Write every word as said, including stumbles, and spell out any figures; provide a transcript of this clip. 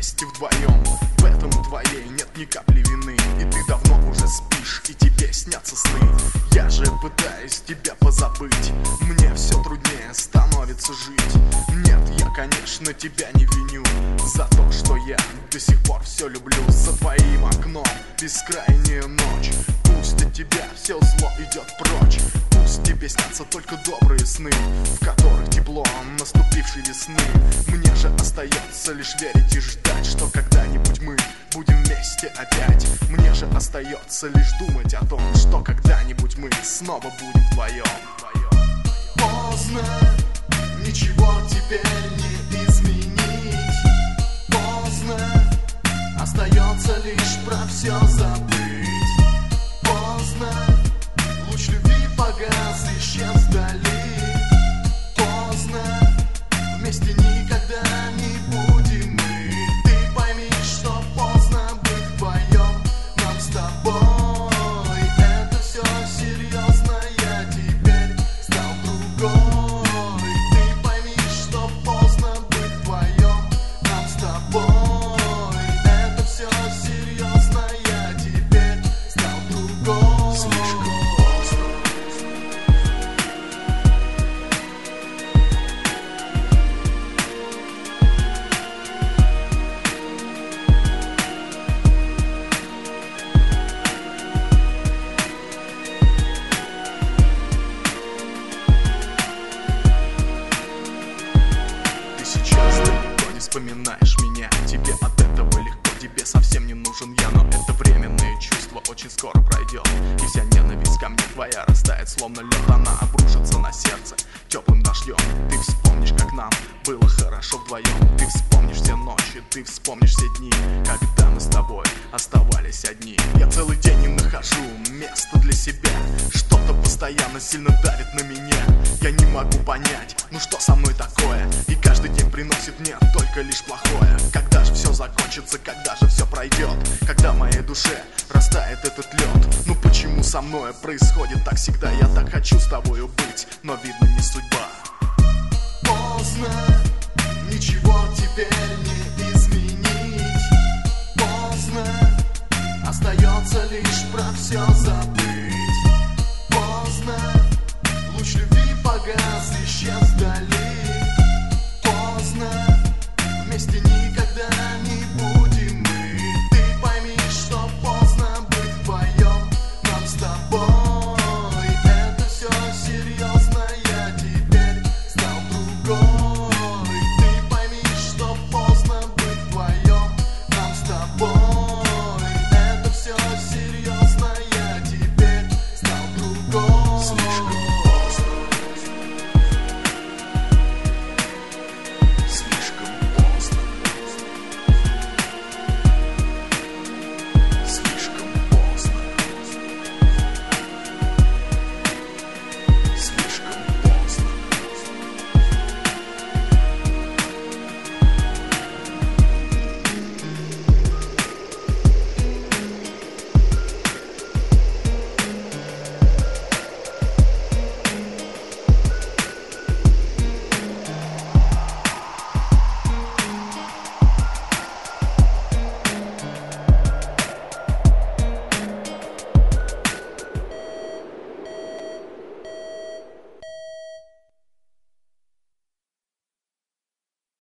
вместе вдвоем. В этом у твоей нет ни капли вины, и ты давно уже спишь, и тебе снятся сны. Я же пытаюсь тебя позабыть, мне все труднее становится жить. Нет, я, конечно, тебя не виню за то, что я до сих пор все люблю. За твоим окном бескрайняя ночь, пусть от тебя все зло идет прочь. Пусть тебе снятся только добрые сны, в которых тепло наступившей весны. Мне же остается лишь верить и ждать, что когда-нибудь мы будем вместе опять. Мне же остается лишь думать о том, что когда-нибудь мы снова будем вдвоем. Поздно, ничего теперь не изменить. Поздно, остается лишь про все забыть. Поздно, луч любви погас, исчез вдали. Поздно, вместе никогда не будем мы. Ты пойми, что поздно быть вдвоем нам с тобой. Это все серьезно, я теперь стал другой. Ты пойми, что поздно быть вдвоем нам с тобой. Это все серьезно, я теперь стал другой. Слишком вспоминаешь меня, тебе от этого легко, тебе совсем не нужен я. Но это временное чувство очень скоро пройдет, и вся ненависть ко мне твоя растает, словно лед. Она обрушится на сердце теплым дождем. Ты вспомнишь, как нам было хорошо вдвоем. Ты вспомнишь все ночи, ты вспомнишь все дни, когда мы с тобой оставались одни. Я целый день не нахожу места для себя, что-то постоянно сильно давит на меня. Я не могу понять, ну что со мной такое, и каждый день приносит мне только лишь плохое. Когда же все закончится, когда же все пройдет, когда в моей душе растает этот лед? Ну почему со мной происходит так всегда? Я так хочу с тобою быть, но видно не судьба. Поздно, ничего теперь не изменить. Поздно, остается лишь про все забыть.